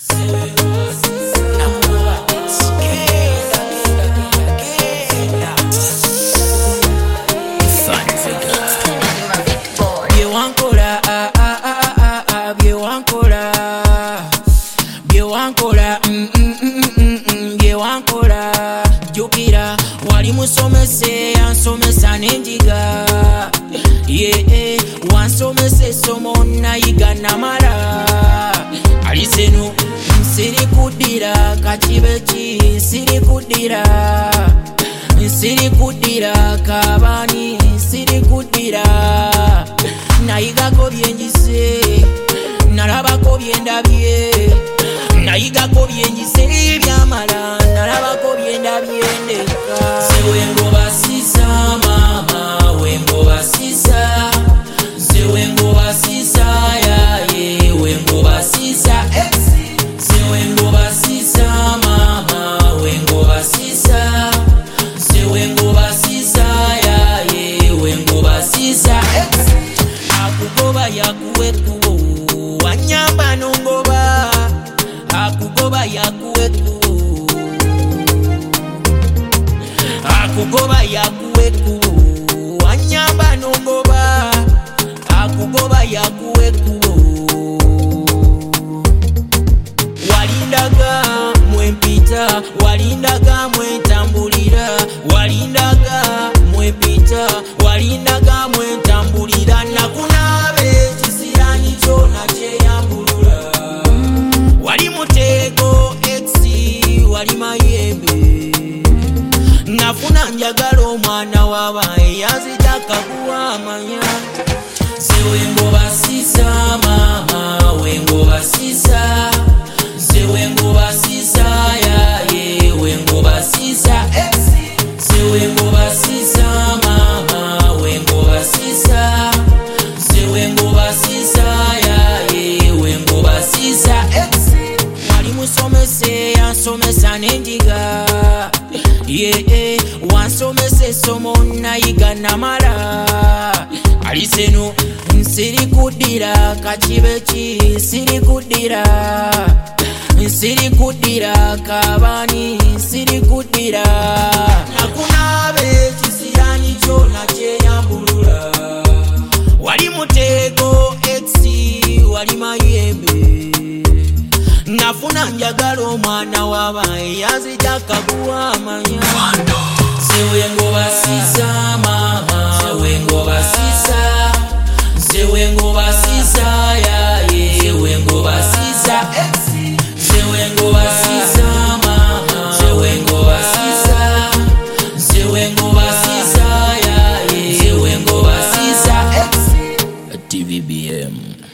Jukira wali musomese yansomesa nenjiga wansomese somo nayiga namala alisenu nsiri kudira kachibeki nsiri kudira kabani nsiri kudira nayigako byenjise nalabako byendabye nayigako byenjise byamala nalabako byendabye ndeka sewengo basisa mama wengo basisa sewengo basisa yaye wengo basisa sewengo basisa mama wengo basisa sewengo basisa yaye wengo basisa akugoba yakuwetu wanyamba nongoba akugoba yakuwetu akugoba yakuwetu wanyamba nongoba akugoba yakuwetu walindaga mwempita walindaga mwentambulira walindaga mwempita walindaga mwentambulira nakunabe kisirani kyona kyeyambulula wali mutego exi wali mayembe nafuna njagala omwana wabaye yazitaka kuwamanya sewengo basisa mama wengo basisa sewengo basisa yaye wengo basisa sewengo basisa mama wengo basisa sewengo basisa yaye wengo basisa wali musomese yansomesa nenjiga wansomese somo nayiga namala alisenu nsiri kudira kachibeki nsiri kudira kabani nsiri kudira nakunabe kisirani kyona kyeyambulula wali mutego exi wali mayembe nafuna njagala omwana wabaye yazitaka kuwamanya sewengo basisa mama wengo basisa sewengo basisa yaye wengo basisa sewengo basisa mama sewengo basisa sewengo basisa yaye sewengo basisa TVBM.